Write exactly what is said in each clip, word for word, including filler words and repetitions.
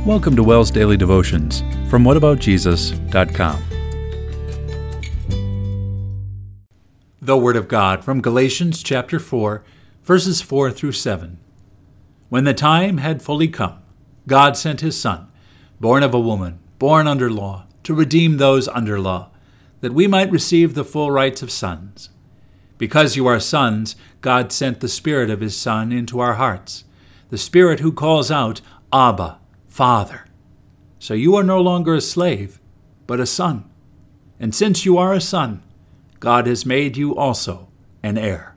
Welcome to WELS Daily Devotions from what about jesus dot com. The Word of God from Galatians chapter four, verses four through seven. When the time had fully come, God sent his Son, born of a woman, born under law, to redeem those under law, that we might receive the full rights of sons. Because you are sons, God sent the Spirit of his Son into our hearts, the Spirit who calls out, Abba, Father. So you are no longer a slave, but a son. And since you are a son, God has made you also an heir.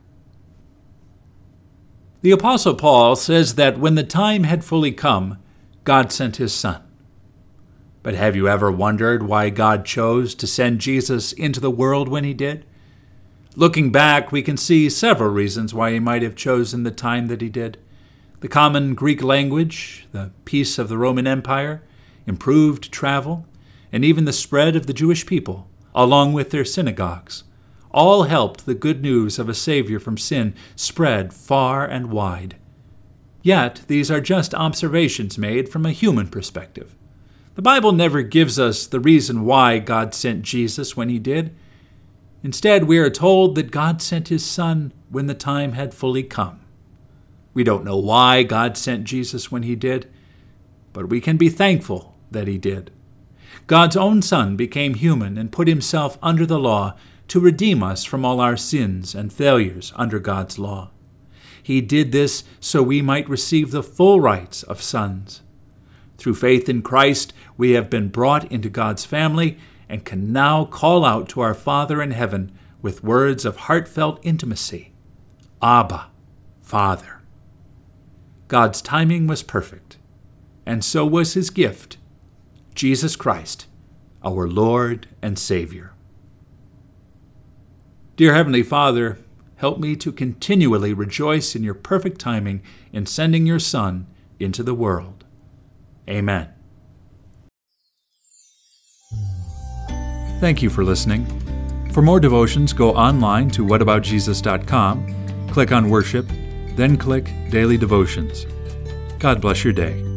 The Apostle Paul says that when the time had fully come, God sent his Son. But have you ever wondered why God chose to send Jesus into the world when he did? Looking back, we can see several reasons why he might have chosen the time that he did. The common Greek language, the peace of the Roman Empire, improved travel, and even the spread of the Jewish people, along with their synagogues, all helped the good news of a Savior from sin spread far and wide. Yet, these are just observations made from a human perspective. The Bible never gives us the reason why God sent Jesus when he did. Instead, we are told that God sent his Son when the time had fully come. We don't know why God sent Jesus when he did, but we can be thankful that he did. God's own Son became human and put himself under the law to redeem us from all our sins and failures under God's law. He did this so we might receive the full rights of sons. Through faith in Christ, we have been brought into God's family and can now call out to our Father in heaven with words of heartfelt intimacy, Abba, Father. God's timing was perfect, and so was his gift, Jesus Christ, our Lord and Savior. Dear Heavenly Father, help me to continually rejoice in your perfect timing in sending your Son into the world. Amen. Thank you for listening. For more devotions, go online to what about jesus dot com, click on Worship, then click Daily Devotions. God bless your day.